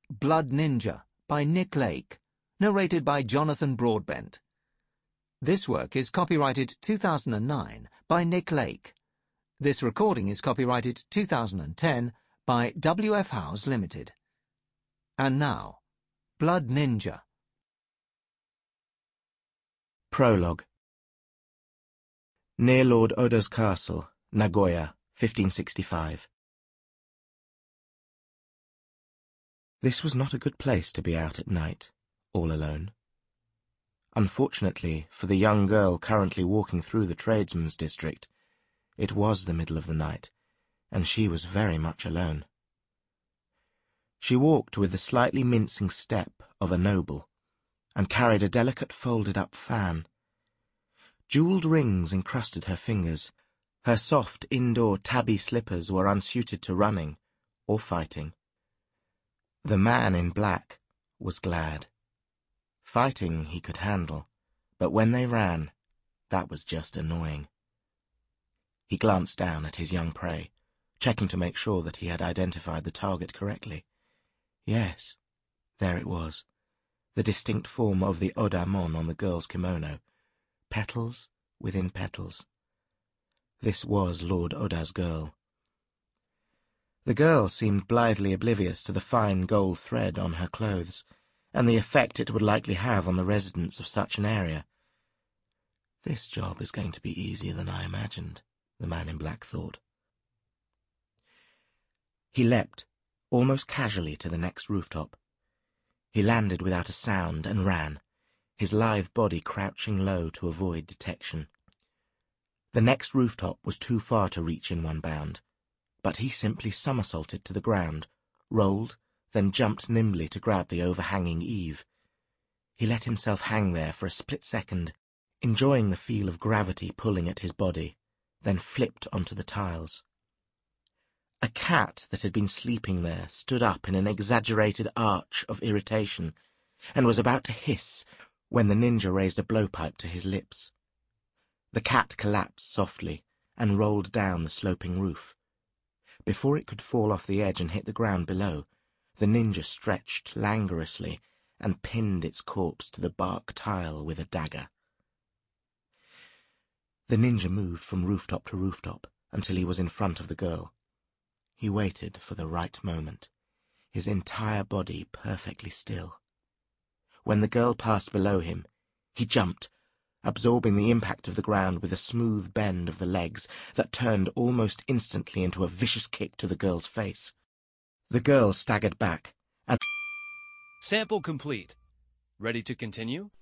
Blood Ninja by Nick Lake, narrated by Jonathan Broadbent. This work is copyrighted 2009 by Nick Lake. This recording is copyrighted 2010 by W.F. Howes Limited. And now, Blood Ninja. Prologue. Near Lord Oda's castle, Nagoya, 1565. This was not a good place to be out at night, all alone. Unfortunately for the young girl currently walking through the tradesman's district, it was the middle of the night, and she was very much alone. She walked with the slightly mincing step of a noble, and carried a delicate folded-up fan. Jewelled rings encrusted her fingers. Her soft indoor tabby slippers were unsuited to running or fighting. The man in black was glad. Fighting he could handle, but when they ran, that was just annoying. He glanced down at his young prey, checking to make sure that he had identified the target correctly. Yes, there it was, the distinct form of the Odamon on the girl's kimono, petals within petals. This was Lord Oda's girl. The girl seemed blithely oblivious to the fine gold thread on her clothes, and the effect it would likely have on the residents of such an area. This job is going to be easier than I imagined, the man in black thought. He leapt, almost casually, to the next rooftop. He landed without a sound and ran, his lithe body crouching low to avoid detection. The next rooftop was too far to reach in one bound, but he simply somersaulted to the ground, rolled, then jumped nimbly to grab the overhanging eave. He let himself hang there for a split second, enjoying the feel of gravity pulling at his body, then flipped onto the tiles. A cat that had been sleeping there stood up in an exaggerated arch of irritation, and was about to hiss when the ninja raised a blowpipe to his lips. The cat collapsed softly and rolled down the sloping roof. Before it could fall off the edge and hit the ground below, the ninja stretched languorously and pinned its corpse to the bark tile with a dagger. The ninja moved from rooftop to rooftop until he was in front of the girl. He waited for the right moment, his entire body perfectly still. When the girl passed below him, he jumped, absorbing the impact of the ground with a smooth bend of the legs that turned almost instantly into a vicious kick to the girl's face. The girl staggered back, and... Sample complete. Ready to continue?